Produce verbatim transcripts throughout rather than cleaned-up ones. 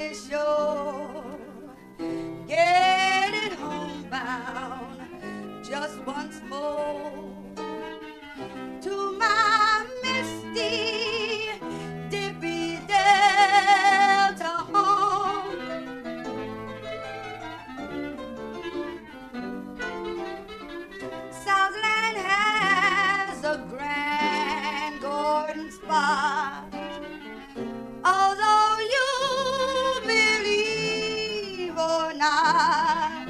Jersey Shore, getting homebound just once more to my misty, dippy Delta home. Southland has a grand Gordon spot, although you believe or not.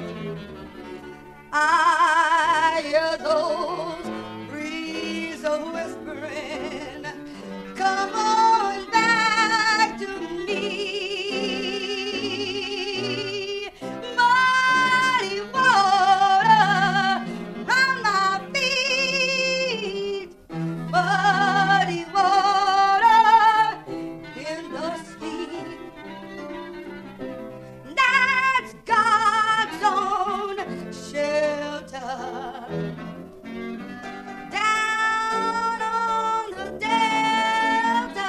I hear those breeze a whispering, come on back to me. Muddy water round my feet, muddy water in the sea. That's God's own shelter down on the Delta.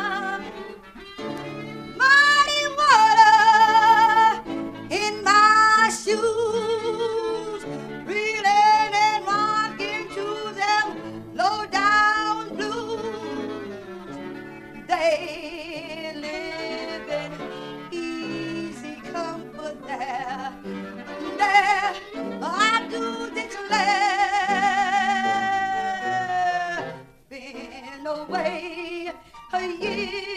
Muddy water in my shoes, reeling and rocking to them low down blues. They live in easy comfort there. There I do declare, been away a year